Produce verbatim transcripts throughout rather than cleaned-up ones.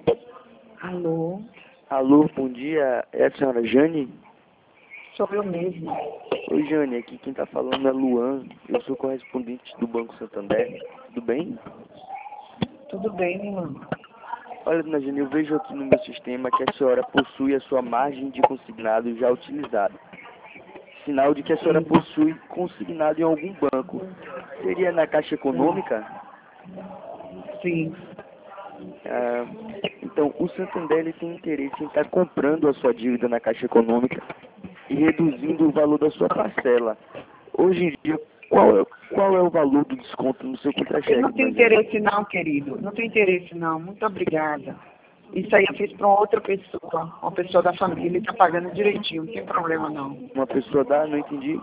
Alô? Alô, bom dia. É a senhora Jane? Sou eu mesmo. Oi, Jane. Aqui quem tá falando é Luan. Eu sou correspondente do Banco Santander. Tudo bem? Tudo bem, irmão? Olha, dona Jane, eu vejo aqui no meu sistema que a senhora possui a sua margem de consignado já utilizada. Sinal de que a senhora Sim. possui consignado em algum banco. Seria na Caixa Econômica? Sim. Ah, então, o Santander ele tem interesse em estar comprando a sua dívida na Caixa Econômica e reduzindo o valor da sua parcela. Hoje em dia, qual é, qual é o valor do desconto no seu Eu não contra-cheque, tenho dona Jane? interesse não, querido. Não tenho interesse não. Muito obrigada. Isso aí eu fiz para outra pessoa. Uma pessoa da família está pagando direitinho. Não tem problema não. Uma pessoa dá? Não entendi.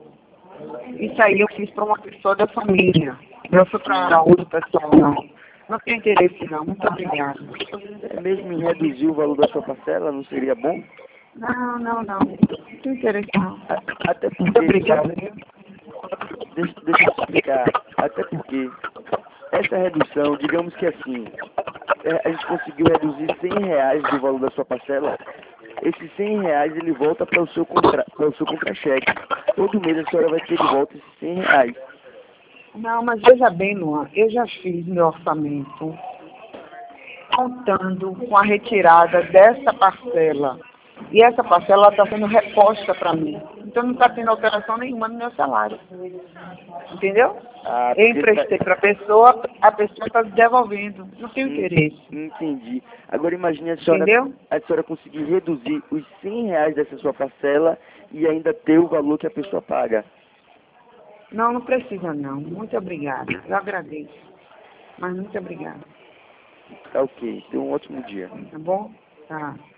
Isso aí eu fiz para uma pessoa da família. Não foi para outra pessoa não. Não tenho interesse não. Muito obrigada. É mesmo em reduzir o valor da sua parcela, não seria bom? Não, não, não. Não tenho interesse não. A- Até Muito porque, obrigada, viu? deixa, deixa eu te explicar, até porque essa redução, digamos que assim, é, a gente conseguiu reduzir cem reais do valor da sua parcela, esses cem reais ele volta para o seu contra, para o seu contra-cheque. Todo mês a senhora vai ter de volta esses cem reais. Não, mas veja bem, Luan, eu já fiz meu orçamento contando com a retirada dessa parcela. E essa parcela está sendo reposta para mim. Então não está tendo alteração nenhuma no meu salário. Entendeu? Ah, Eu porque tá... emprestei para a pessoa, a pessoa está devolvendo. Não tenho Hum, interesse. Entendi. Agora imagine a senhora, Entendeu? a senhora conseguir reduzir os cem reais dessa sua parcela e ainda ter o valor que a pessoa paga. Não, não precisa não. Muito obrigada. Eu agradeço. Mas muito obrigada. Tá ok. Tenha um ótimo dia. Tá bom? Tá.